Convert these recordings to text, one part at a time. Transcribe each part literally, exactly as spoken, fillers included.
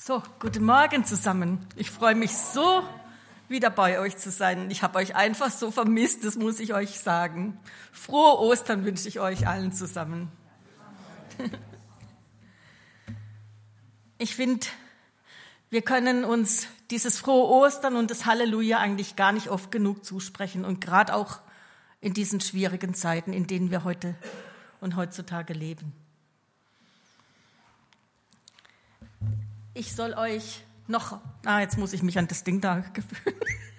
So, guten Morgen zusammen. Ich freue mich so, wieder bei euch zu sein. Ich habe euch einfach so vermisst, das muss ich euch sagen. Frohe Ostern wünsche ich euch allen zusammen. Ich finde, wir können uns dieses frohe Ostern und das Halleluja eigentlich gar nicht oft genug zusprechen und gerade auch in diesen schwierigen Zeiten, in denen wir heute und heutzutage leben. Ich soll euch noch, ah, jetzt muss ich mich an das Ding da gewöhnen.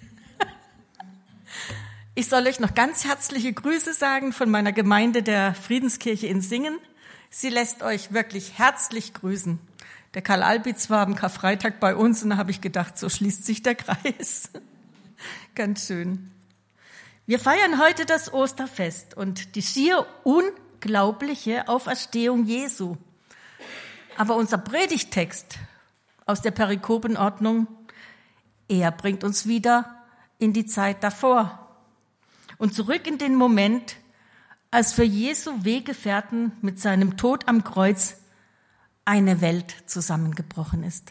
Ich soll euch noch ganz herzliche Grüße sagen von meiner Gemeinde der Friedenskirche in Singen. Sie lässt euch wirklich herzlich grüßen. Der Karl Albitz war am Karfreitag bei uns und da habe ich gedacht, so schließt sich der Kreis. Ganz schön. Wir feiern heute das Osterfest und die schier unglaubliche Auferstehung Jesu. Aber unser Predigttext aus der Perikopenordnung, er bringt uns wieder in die Zeit davor und zurück in den Moment, als für Jesu Weggefährten mit seinem Tod am Kreuz eine Welt zusammengebrochen ist.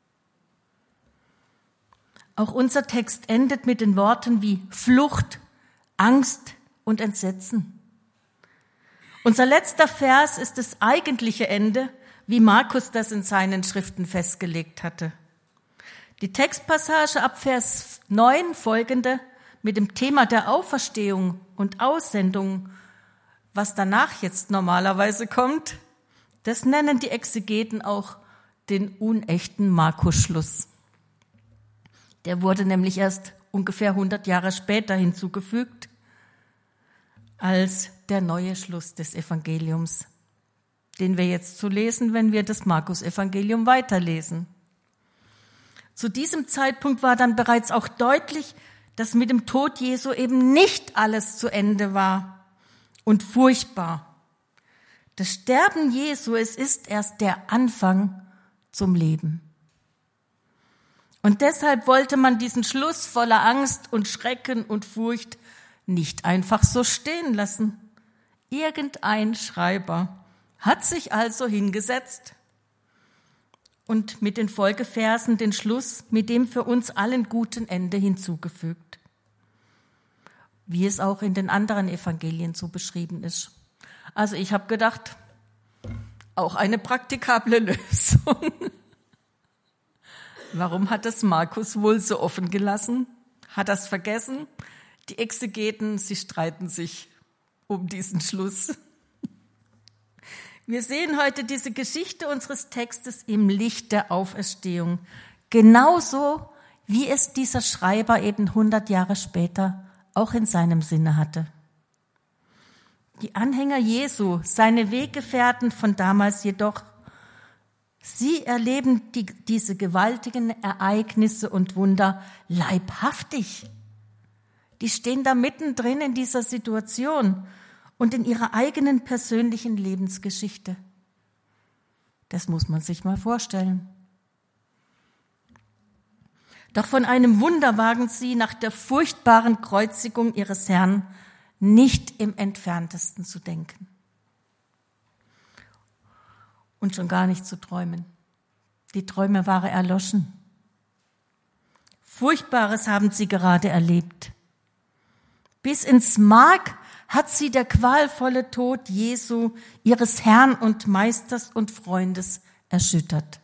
Auch unser Text endet mit den Worten wie Flucht, Angst und Entsetzen. Unser letzter Vers ist das eigentliche Ende, wie Markus das in seinen Schriften festgelegt hatte. Die Textpassage ab Vers neun folgende mit dem Thema der Auferstehung und Aussendung, was danach jetzt normalerweise kommt, das nennen die Exegeten auch den unechten Markus-Schluss. Der wurde nämlich erst ungefähr hundert Jahre später hinzugefügt als der neue Schluss des Evangeliums, den wir jetzt zu lesen, wenn wir das Markus-Evangelium weiterlesen. Zu diesem Zeitpunkt war dann bereits auch deutlich, dass mit dem Tod Jesu eben nicht alles zu Ende war und furchtbar. Das Sterben Jesu, es ist erst der Anfang zum Leben. Und deshalb wollte man diesen Schluss voller Angst und Schrecken und Furcht nicht einfach so stehen lassen. Irgendein Schreiber hat sich also hingesetzt und mit den Folgeversen den Schluss mit dem für uns allen guten Ende hinzugefügt, wie es auch in den anderen Evangelien so beschrieben ist. Also ich habe gedacht, auch eine praktikable Lösung. Warum hat das Markus wohl so offen gelassen? Hat er es vergessen? Die Exegeten, sie streiten sich um diesen Schluss. Wir sehen heute diese Geschichte unseres Textes im Licht der Auferstehung, genauso wie es dieser Schreiber eben hundert Jahre später auch in seinem Sinne hatte. Die Anhänger Jesu, seine Weggefährten von damals jedoch, sie erleben die, diese gewaltigen Ereignisse und Wunder leibhaftig. Die stehen da mittendrin in dieser Situation und in ihrer eigenen persönlichen Lebensgeschichte. Das muss man sich mal vorstellen. Doch von einem Wunder wagen sie nach der furchtbaren Kreuzigung ihres Herrn nicht im Entferntesten zu denken. Und schon gar nicht zu träumen. Die Träume waren erloschen. Furchtbares haben sie gerade erlebt. Bis ins Mark hat sie der qualvolle Tod Jesu, ihres Herrn und Meisters und Freundes, erschüttert.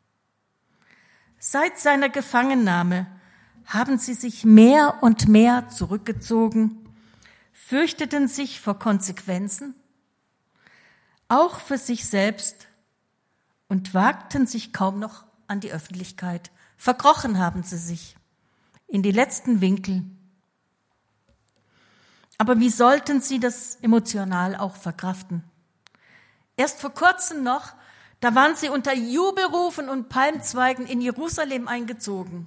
Seit seiner Gefangennahme haben sie sich mehr und mehr zurückgezogen, fürchteten sich vor Konsequenzen, auch für sich selbst, und wagten sich kaum noch an die Öffentlichkeit. Verkrochen haben sie sich in die letzten Winkel. Aber wie sollten sie das emotional auch verkraften? Erst vor kurzem noch, da waren sie unter Jubelrufen und Palmzweigen in Jerusalem eingezogen.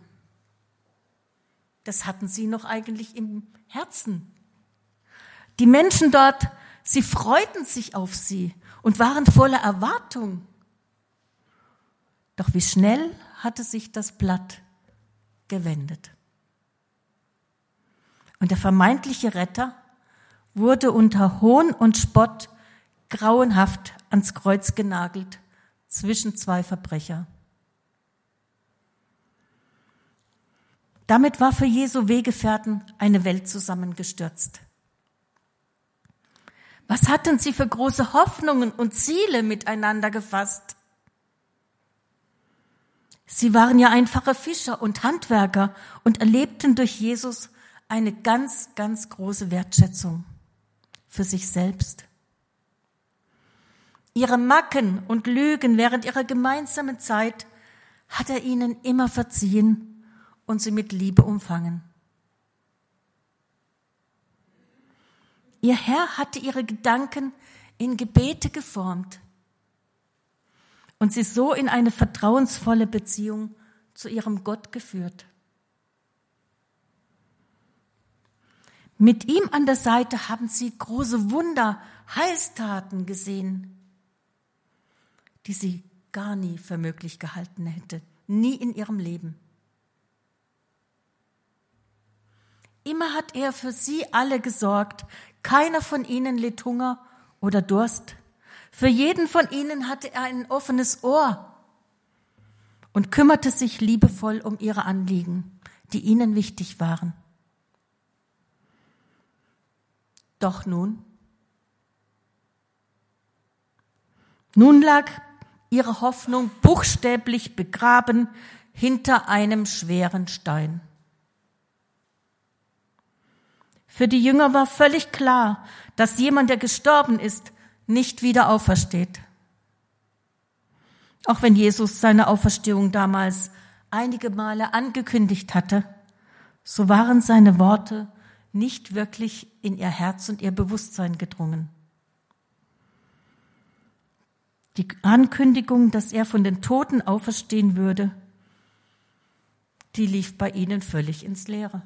Das hatten sie noch eigentlich im Herzen. Die Menschen dort, sie freuten sich auf sie und waren voller Erwartung. Doch wie schnell hatte sich das Blatt gewendet. Und der vermeintliche Retter wurde unter Hohn und Spott grauenhaft ans Kreuz genagelt zwischen zwei Verbrecher. Damit war für Jesu Weggefährten eine Welt zusammengestürzt. Was hatten sie für große Hoffnungen und Ziele miteinander gefasst? Sie waren ja einfache Fischer und Handwerker und erlebten durch Jesus eine ganz, ganz große Wertschätzung für sich selbst. Ihre Macken und Lügen während ihrer gemeinsamen Zeit hat er ihnen immer verziehen und sie mit Liebe umfangen. Ihr Herr hatte ihre Gedanken in Gebete geformt und sie so in eine vertrauensvolle Beziehung zu ihrem Gott geführt. Mit ihm an der Seite haben sie große Wunder, Heilstaten gesehen, die sie gar nie für möglich gehalten hätte, nie in ihrem Leben. Immer hat er für sie alle gesorgt. Keiner von ihnen litt Hunger oder Durst. Für jeden von ihnen hatte er ein offenes Ohr und kümmerte sich liebevoll um ihre Anliegen, die ihnen wichtig waren. Doch nun, nun lag ihre Hoffnung buchstäblich begraben hinter einem schweren Stein. Für die Jünger war völlig klar, dass jemand, der gestorben ist, nicht wieder aufersteht. Auch wenn Jesus seine Auferstehung damals einige Male angekündigt hatte, so waren seine Worte nicht wirklich in ihr Herz und ihr Bewusstsein gedrungen. Die Ankündigung, dass er von den Toten auferstehen würde, die lief bei ihnen völlig ins Leere.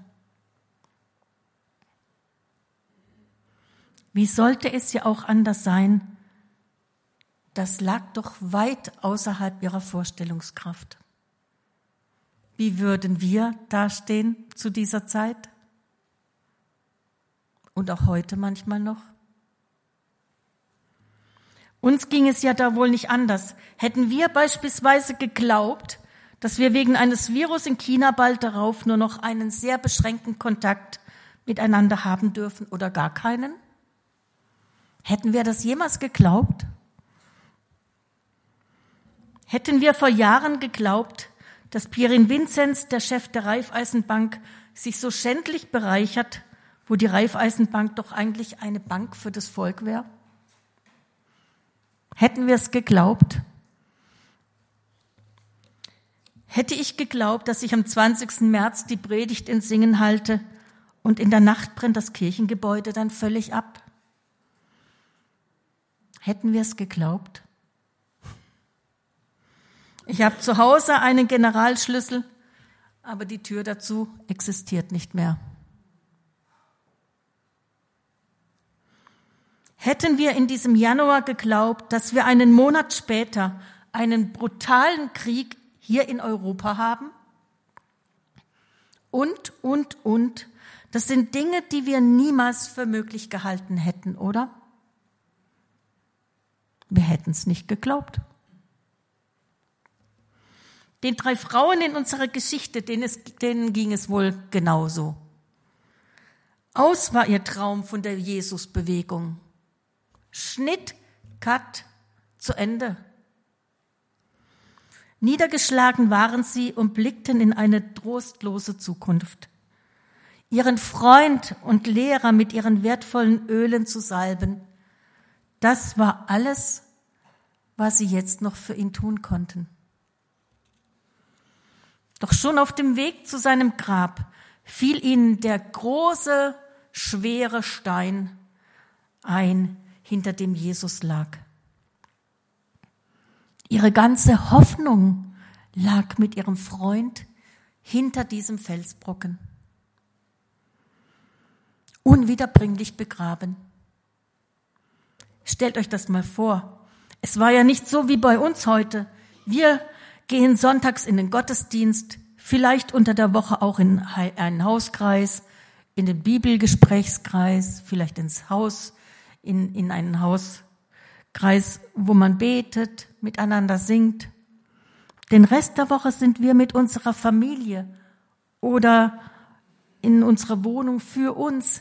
Wie sollte es ja auch anders sein? Das lag doch weit außerhalb ihrer Vorstellungskraft. Wie würden wir dastehen zu dieser Zeit? Und auch heute manchmal noch? Uns ging es ja da wohl nicht anders. Hätten wir beispielsweise geglaubt, dass wir wegen eines Virus in China bald darauf nur noch einen sehr beschränkten Kontakt miteinander haben dürfen oder gar keinen? Hätten wir das jemals geglaubt? Hätten wir vor Jahren geglaubt, dass Pierin Vinzenz, der Chef der Raiffeisenbank, sich so schändlich bereichert, wo die Raiffeisenbank doch eigentlich eine Bank für das Volk wäre? Hätten wir es geglaubt? Hätte ich geglaubt, dass ich am zwanzigsten März die Predigt in Singen halte und in der Nacht brennt das Kirchengebäude dann völlig ab? Hätten wir es geglaubt? Ich habe zu Hause einen Generalschlüssel, aber die Tür dazu existiert nicht mehr. Hätten wir in diesem Januar geglaubt, dass wir einen Monat später einen brutalen Krieg hier in Europa haben? Und, und, und. Das sind Dinge, die wir niemals für möglich gehalten hätten, oder? Wir hätten es nicht geglaubt. Den drei Frauen in unserer Geschichte, denen, es, denen ging es wohl genauso. Aus war ihr Traum von der Jesus-Bewegung. Schnitt, Cut, zu Ende. Niedergeschlagen waren sie und blickten in eine trostlose Zukunft. Ihren Freund und Lehrer mit ihren wertvollen Ölen zu salben, das war alles, was sie jetzt noch für ihn tun konnten. Doch schon auf dem Weg zu seinem Grab fiel ihnen der große, schwere Stein ein, hinter dem Jesus lag. Ihre ganze Hoffnung lag mit ihrem Freund hinter diesem Felsbrocken. Unwiederbringlich begraben. Stellt euch das mal vor. Es war ja nicht so wie bei uns heute. Wir gehen sonntags in den Gottesdienst, vielleicht unter der Woche auch in einen Hauskreis, in den Bibelgesprächskreis, vielleicht ins Haus, in, in einen Hauskreis, wo man betet, miteinander singt. Den Rest der Woche sind wir mit unserer Familie oder in unserer Wohnung für uns.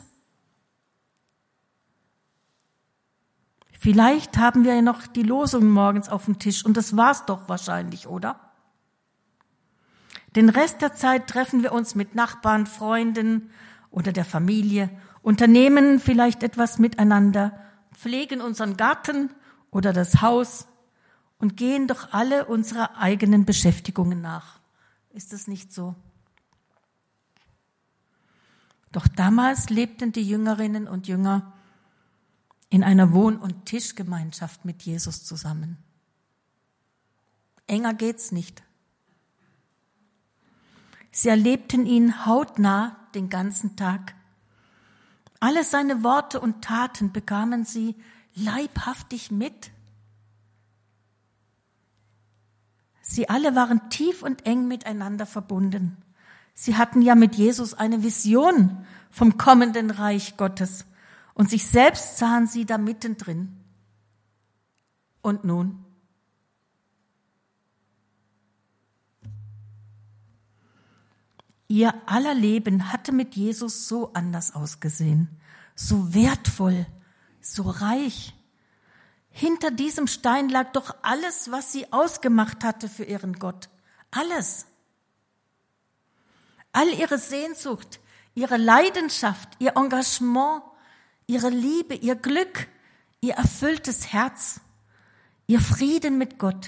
Vielleicht haben wir ja noch die Losung morgens auf dem Tisch und das war's doch wahrscheinlich, oder? Den Rest der Zeit treffen wir uns mit Nachbarn, Freunden oder der Familie, unternehmen vielleicht etwas miteinander, pflegen unseren Garten oder das Haus und gehen doch alle unserer eigenen Beschäftigungen nach. Ist es nicht so? Doch damals lebten die Jüngerinnen und Jünger in einer Wohn- und Tischgemeinschaft mit Jesus zusammen. Enger geht's nicht. Sie erlebten ihn hautnah den ganzen Tag. Alle seine Worte und Taten bekamen sie leibhaftig mit. Sie alle waren tief und eng miteinander verbunden. Sie hatten ja mit Jesus eine Vision vom kommenden Reich Gottes und sich selbst sahen sie da mittendrin. Und nun? Ihr aller Leben hatte mit Jesus so anders ausgesehen, so wertvoll, so reich. Hinter diesem Stein lag doch alles, was sie ausgemacht hatte für ihren Gott. Alles. All ihre Sehnsucht, ihre Leidenschaft, ihr Engagement, ihre Liebe, ihr Glück, ihr erfülltes Herz, ihr Frieden mit Gott.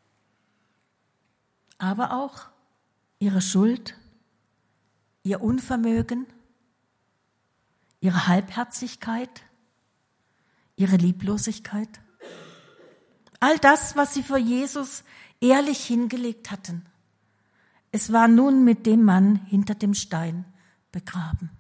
Aber auch ihre Schuld, ihr Unvermögen, ihre Halbherzigkeit, ihre Lieblosigkeit. All das, was sie vor Jesus ehrlich hingelegt hatten. Es war nun mit dem Mann hinter dem Stein begraben.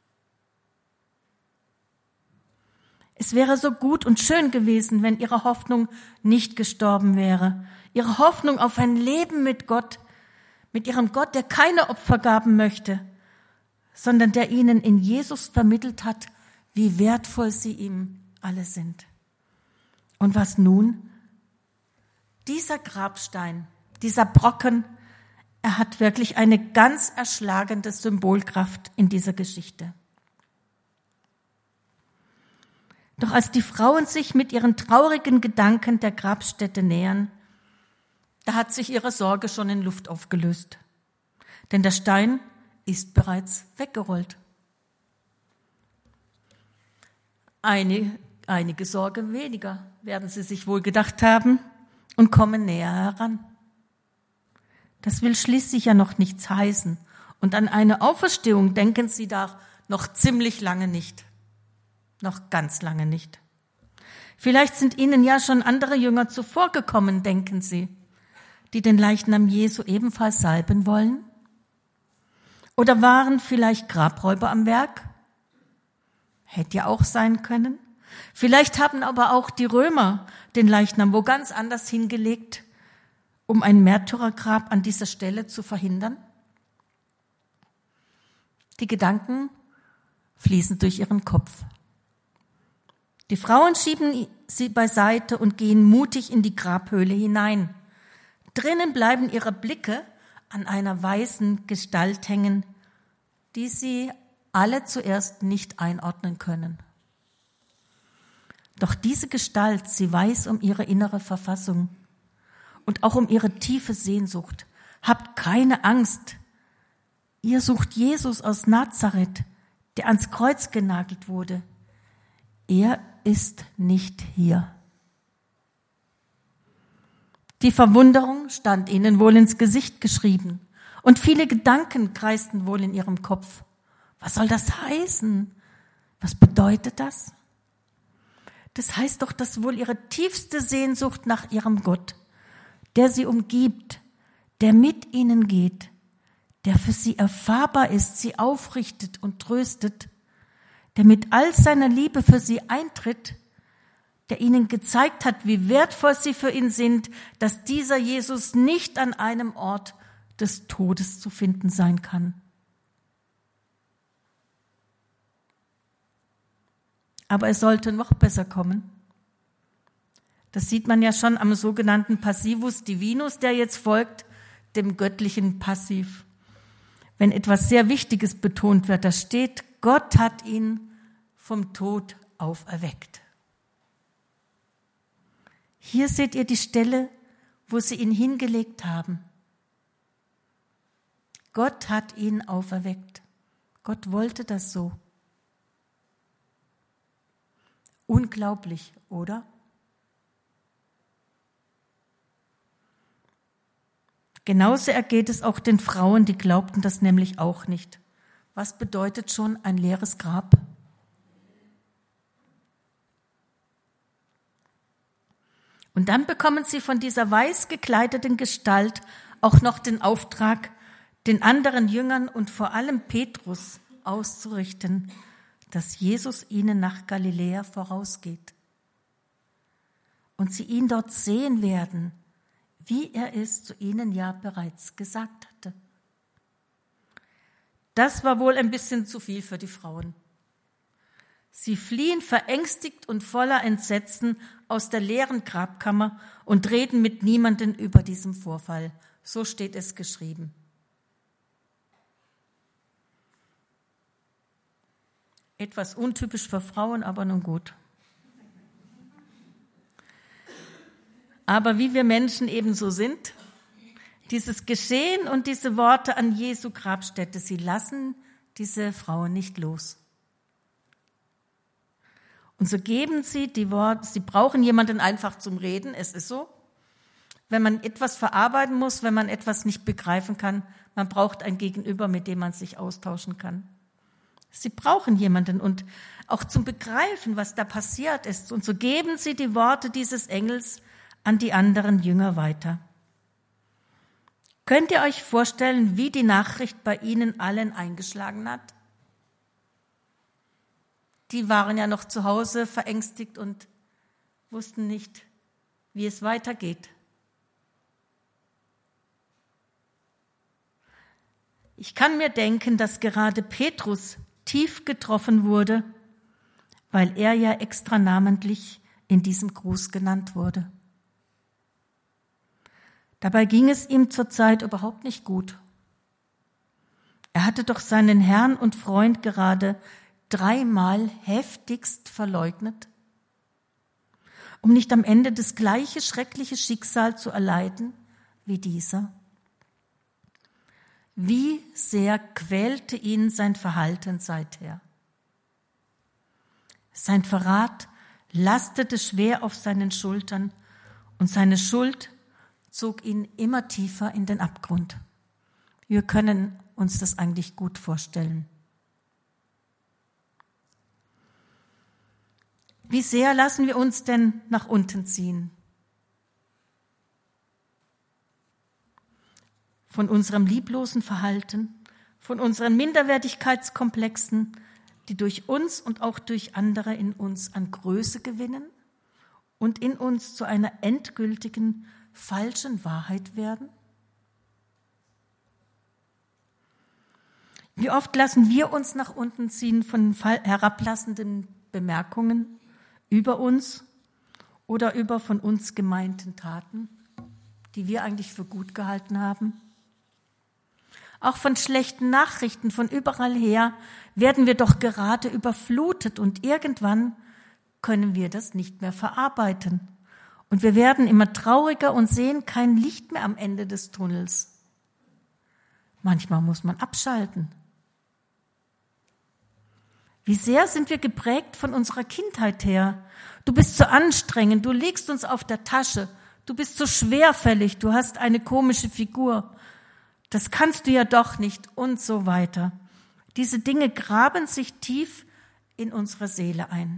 Es wäre so gut und schön gewesen, wenn ihre Hoffnung nicht gestorben wäre. Ihre Hoffnung auf ein Leben mit Gott, mit ihrem Gott, der keine Opfer gaben möchte, sondern der ihnen in Jesus vermittelt hat, wie wertvoll sie ihm alle sind. Und was nun? Dieser Grabstein, dieser Brocken, er hat wirklich eine ganz erschlagende Symbolkraft in dieser Geschichte. Doch als die Frauen sich mit ihren traurigen Gedanken der Grabstätte nähern, da hat sich ihre Sorge schon in Luft aufgelöst. Denn der Stein ist bereits weggerollt. Eine, einige Sorge weniger, werden sie sich wohl gedacht haben, und kommen näher heran. Das will schließlich ja noch nichts heißen. Und an eine Auferstehung denken sie da noch ziemlich lange nicht. Noch ganz lange nicht. Vielleicht sind ihnen ja schon andere Jünger zuvorgekommen, denken sie, die den Leichnam Jesu ebenfalls salben wollen. Oder waren vielleicht Grabräuber am Werk? Hätte ja auch sein können. Vielleicht haben aber auch die Römer den Leichnam wo ganz anders hingelegt, um ein Märtyrergrab an dieser Stelle zu verhindern. Die Gedanken fließen durch ihren Kopf. Die Frauen schieben sie beiseite und gehen mutig in die Grabhöhle hinein. Drinnen bleiben ihre Blicke an einer weißen Gestalt hängen, die sie alle zuerst nicht einordnen können. Doch diese Gestalt, sie weiß um ihre innere Verfassung und auch um ihre tiefe Sehnsucht. Habt keine Angst. Ihr sucht Jesus aus Nazareth, der ans Kreuz genagelt wurde. Er ist nicht hier. Die Verwunderung stand ihnen wohl ins Gesicht geschrieben und viele Gedanken kreisten wohl in ihrem Kopf. Was soll das heißen? Was bedeutet das? Das heißt doch, dass wohl ihre tiefste Sehnsucht nach ihrem Gott, der sie umgibt, der mit ihnen geht, der für sie erfahrbar ist, sie aufrichtet und tröstet, der mit all seiner Liebe für sie eintritt, der ihnen gezeigt hat, wie wertvoll sie für ihn sind, dass dieser Jesus nicht an einem Ort des Todes zu finden sein kann. Aber es sollte noch besser kommen. Das sieht man ja schon am sogenannten Passivus Divinus, der jetzt folgt, dem göttlichen Passiv. wenn etwas sehr Wichtiges betont wird. Da steht, Gott hat ihn vom Tod auferweckt. Hier seht ihr die Stelle, wo sie ihn hingelegt haben. Gott hat ihn auferweckt. Gott wollte das so. Unglaublich, oder? Genauso ergeht es auch den Frauen, die glaubten das nämlich auch nicht. Was bedeutet schon ein leeres Grab? Und dann bekommen sie von dieser weiß gekleideten Gestalt auch noch den Auftrag, den anderen Jüngern und vor allem Petrus auszurichten, dass Jesus ihnen nach Galiläa vorausgeht. Und sie ihn dort sehen werden, wie er es zu ihnen ja bereits gesagt hatte. Das war wohl ein bisschen zu viel für die Frauen. Sie fliehen verängstigt und voller Entsetzen aus der leeren Grabkammer und reden mit niemandem über diesen Vorfall. So steht es geschrieben. Etwas untypisch für Frauen, aber nun gut. Aber wie wir Menschen ebenso sind, dieses Geschehen und diese Worte an Jesu Grabstätte, sie lassen diese Frauen nicht los. Und so geben sie die Worte, sie brauchen jemanden einfach zum Reden, es ist so. Wenn man etwas verarbeiten muss, wenn man etwas nicht begreifen kann, man braucht ein Gegenüber, mit dem man sich austauschen kann. Sie brauchen jemanden und auch zum Begreifen, was da passiert ist. Und so geben sie die Worte dieses Engels an die anderen Jünger weiter. Könnt ihr euch vorstellen, wie die Nachricht bei ihnen allen eingeschlagen hat? Die waren ja noch zu Hause verängstigt und wussten nicht, wie es weitergeht. Ich kann mir denken, dass gerade Petrus tief getroffen wurde, weil er ja extra namentlich in diesem Gruß genannt wurde. Dabei ging es ihm zur Zeit überhaupt nicht gut. Er hatte doch seinen Herrn und Freund gerade dreimal heftigst verleugnet, um nicht am Ende das gleiche schreckliche Schicksal zu erleiden wie dieser. Wie sehr quälte ihn sein Verhalten seither. Sein Verrat lastete schwer auf seinen Schultern und seine Schuld zog ihn immer tiefer in den Abgrund. Wir können uns das eigentlich gut vorstellen. Wie sehr lassen wir uns denn nach unten ziehen? Von unserem lieblosen Verhalten, von unseren Minderwertigkeitskomplexen, die durch uns und auch durch andere in uns an Größe gewinnen und in uns zu einer endgültigen, falschen Wahrheit werden? Wie oft lassen wir uns nach unten ziehen von herablassenden Bemerkungen über uns oder über von uns gemeinten Taten, die wir eigentlich für gut gehalten haben? Auch von schlechten Nachrichten von überall her werden wir doch gerade überflutet und irgendwann können wir das nicht mehr verarbeiten. Und wir werden immer trauriger und sehen kein Licht mehr am Ende des Tunnels. Manchmal muss man abschalten. Wie sehr sind wir geprägt von unserer Kindheit her? Du bist zu anstrengend, du liegst uns auf der Tasche, du bist so schwerfällig, du hast eine komische Figur. Das kannst du ja doch nicht und so weiter. Diese Dinge graben sich tief in unsere Seele ein.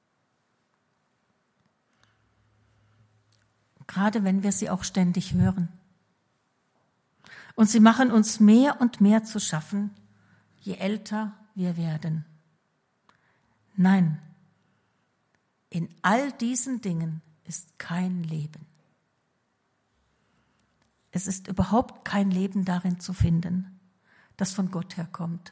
Gerade wenn wir sie auch ständig hören. Und sie machen uns mehr und mehr zu schaffen, je älter wir werden. Nein, in all diesen Dingen ist kein Leben. Es ist überhaupt kein Leben darin zu finden, das von Gott herkommt.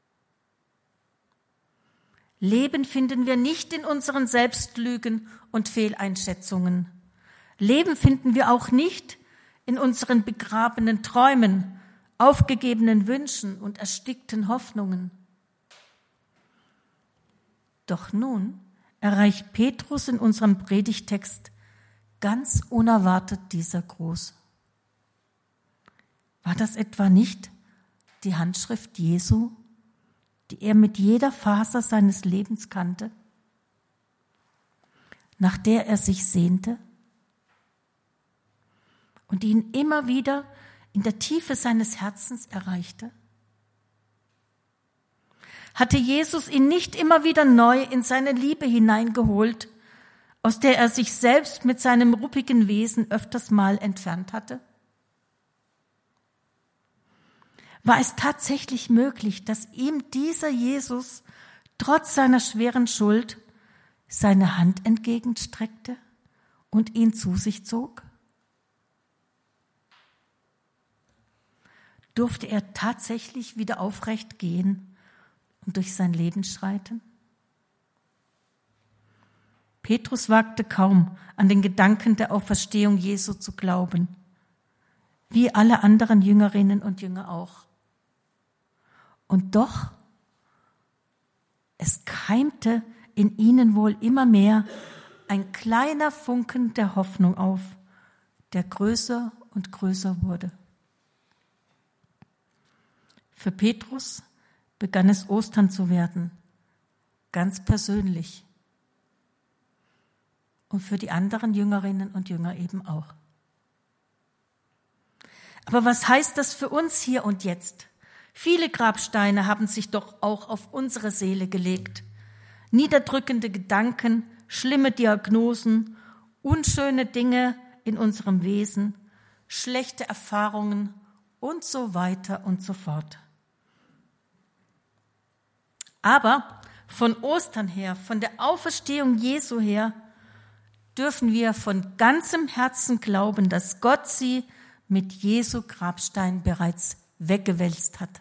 Leben finden wir nicht in unseren Selbstlügen und Fehleinschätzungen. Leben finden wir auch nicht in unseren begrabenen Träumen, aufgegebenen Wünschen und erstickten Hoffnungen. Doch nun erreicht Petrus in unserem Predigtext ganz unerwartet dieser Gruß. War das etwa nicht die Handschrift Jesu, die er mit jeder Faser seines Lebens kannte, nach der er sich sehnte und die ihn immer wieder in der Tiefe seines Herzens erreichte? Hatte Jesus ihn nicht immer wieder neu in seine Liebe hineingeholt, aus der er sich selbst mit seinem ruppigen Wesen öfters mal entfernt hatte? War es tatsächlich möglich, dass ihm dieser Jesus trotz seiner schweren Schuld seine Hand entgegenstreckte und ihn zu sich zog? Durfte er tatsächlich wieder aufrecht gehen und durch sein Leben schreiten? Petrus wagte kaum, an den Gedanken der Auferstehung Jesu zu glauben, wie alle anderen Jüngerinnen und Jünger auch. Und doch, es keimte in ihnen wohl immer mehr ein kleiner Funken der Hoffnung auf, der größer und größer wurde. Für Petrus begann es Ostern zu werden, ganz persönlich. Und für die anderen Jüngerinnen und Jünger eben auch. Aber was heißt das für uns hier und jetzt? Viele Grabsteine haben sich doch auch auf unsere Seele gelegt. Niederdrückende Gedanken, schlimme Diagnosen, unschöne Dinge in unserem Wesen, schlechte Erfahrungen und so weiter und so fort. Aber von Ostern her, von der Auferstehung Jesu her, dürfen wir von ganzem Herzen glauben, dass Gott sie mit Jesu Grabstein bereits weggewälzt hat.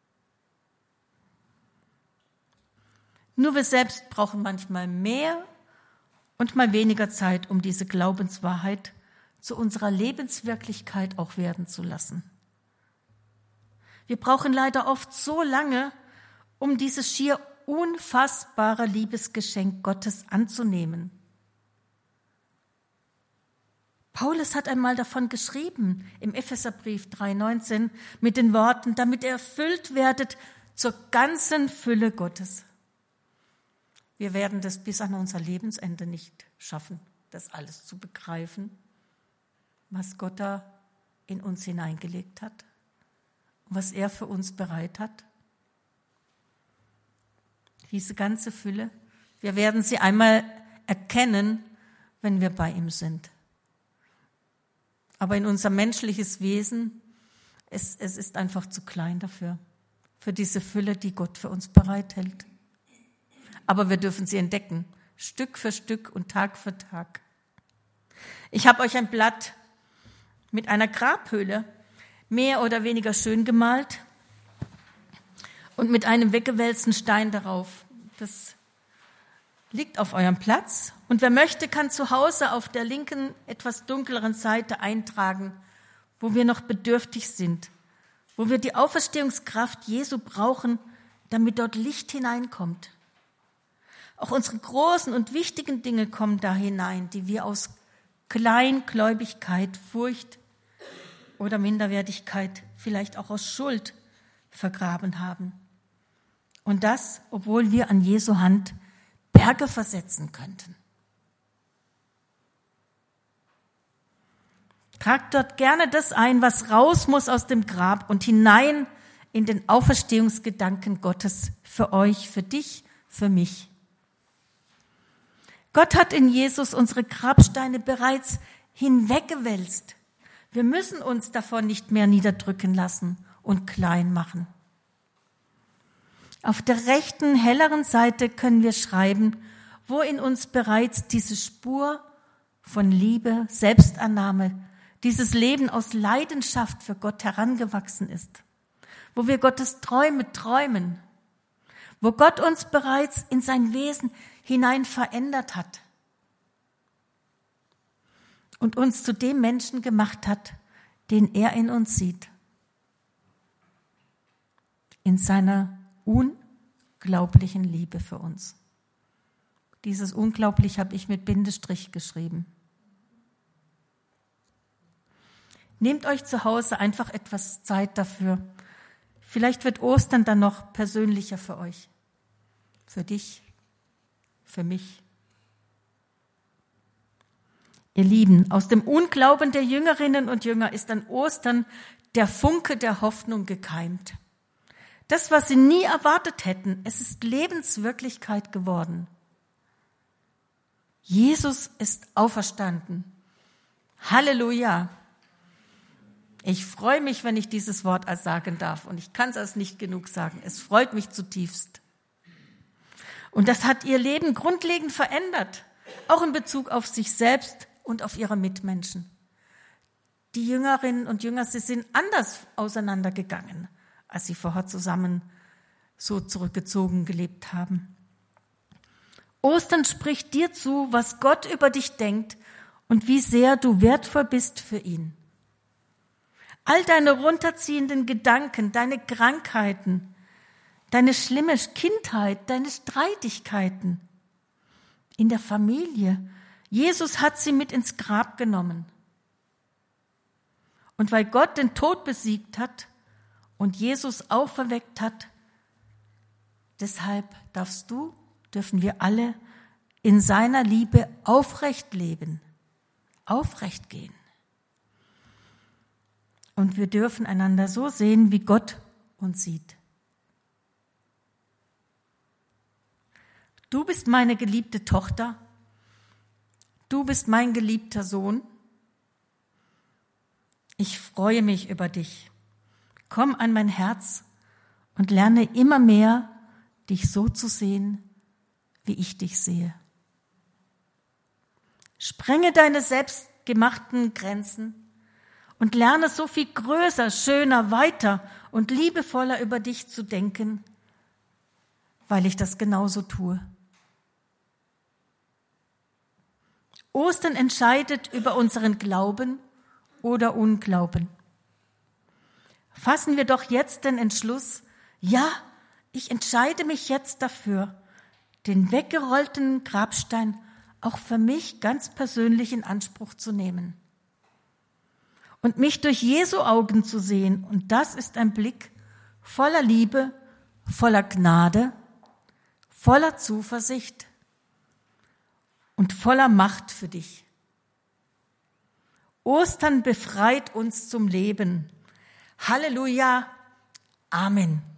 Nur wir selbst brauchen manchmal mehr und mal weniger Zeit, um diese Glaubenswahrheit zu unserer Lebenswirklichkeit auch werden zu lassen. Wir brauchen leider oft so lange, um dieses schier unfassbare Liebesgeschenk Gottes anzunehmen. Paulus hat einmal davon geschrieben, im Epheserbrief drei neunzehn, mit den Worten, damit ihr erfüllt werdet zur ganzen Fülle Gottes. Wir werden das bis an unser Lebensende nicht schaffen, das alles zu begreifen, was Gott da in uns hineingelegt hat und was er für uns bereit hat. Diese ganze Fülle, wir werden sie einmal erkennen, wenn wir bei ihm sind. Aber in unser menschliches Wesen, es, es ist einfach zu klein dafür, für diese Fülle, die Gott für uns bereithält. Aber wir dürfen sie entdecken, Stück für Stück und Tag für Tag. Ich habe euch ein Blatt mit einer Grabhöhle mehr oder weniger schön gemalt und mit einem weggewälzten Stein darauf. Das liegt auf eurem Platz. Und wer möchte, kann zu Hause auf der linken, etwas dunkleren Seite eintragen, wo wir noch bedürftig sind, wo wir die Auferstehungskraft Jesu brauchen, damit dort Licht hineinkommt. Auch unsere großen und wichtigen Dinge kommen da hinein, die wir aus Kleingläubigkeit, Furcht oder Minderwertigkeit, vielleicht auch aus Schuld vergraben haben. Und das, obwohl wir an Jesu Hand Berge versetzen könnten. Tragt dort gerne das ein, was raus muss aus dem Grab und hinein in den Auferstehungsgedanken Gottes für euch, für dich, für mich. Gott hat in Jesus unsere Grabsteine bereits hinweggewälzt. Wir müssen uns davon nicht mehr niederdrücken lassen und klein machen. Auf der rechten, helleren Seite können wir schreiben, wo in uns bereits diese Spur von Liebe, Selbstannahme, dieses Leben aus Leidenschaft für Gott herangewachsen ist, wo wir Gottes Träume träumen, wo Gott uns bereits in sein Wesen hinein verändert hat und uns zu dem Menschen gemacht hat, den er in uns sieht. in seiner unglaublichen Liebe für uns. Dieses unglaublich habe ich mit Bindestrich geschrieben. Nehmt euch zu Hause einfach etwas Zeit dafür. Vielleicht wird Ostern dann noch persönlicher für euch. Für dich, für mich. Ihr Lieben, aus dem Unglauben der Jüngerinnen und Jünger ist an Ostern der Funke der Hoffnung gekeimt. Das, was sie nie erwartet hätten, es ist Lebenswirklichkeit geworden. Jesus ist auferstanden. Halleluja. Ich freue mich, wenn ich dieses Wort sagen darf, und ich kann es als nicht genug sagen. Es freut mich zutiefst. Und das hat ihr Leben grundlegend verändert, auch in Bezug auf sich selbst und auf ihre Mitmenschen. Die Jüngerinnen und Jünger, sie sind anders auseinandergegangen, als sie vorher zusammen so zurückgezogen gelebt haben. Ostern spricht dir zu, was Gott über dich denkt und wie sehr du wertvoll bist für ihn. All deine runterziehenden Gedanken, deine Krankheiten, deine schlimme Kindheit, deine Streitigkeiten in der Familie. Jesus hat sie mit ins Grab genommen. Und weil Gott den Tod besiegt hat und Jesus auferweckt hat, deshalb darfst du, dürfen wir alle in seiner Liebe aufrecht leben, aufrecht gehen. Und wir dürfen einander so sehen, wie Gott uns sieht. Du bist meine geliebte Tochter. Du bist mein geliebter Sohn. Ich freue mich über dich. Komm an mein Herz und lerne immer mehr, dich so zu sehen, wie ich dich sehe. Sprenge deine selbstgemachten Grenzen und lerne so viel größer, schöner, weiter und liebevoller über dich zu denken, weil ich das genauso tue. Ostern entscheidet über unseren Glauben oder Unglauben. Fassen wir doch jetzt den Entschluss, ja, ich entscheide mich jetzt dafür, den weggerollten Grabstein auch für mich ganz persönlich in Anspruch zu nehmen und mich durch Jesu Augen zu sehen. Und das ist ein Blick voller Liebe, voller Gnade, voller Zuversicht und voller Macht für dich. Ostern befreit uns zum Leben. Halleluja. Amen.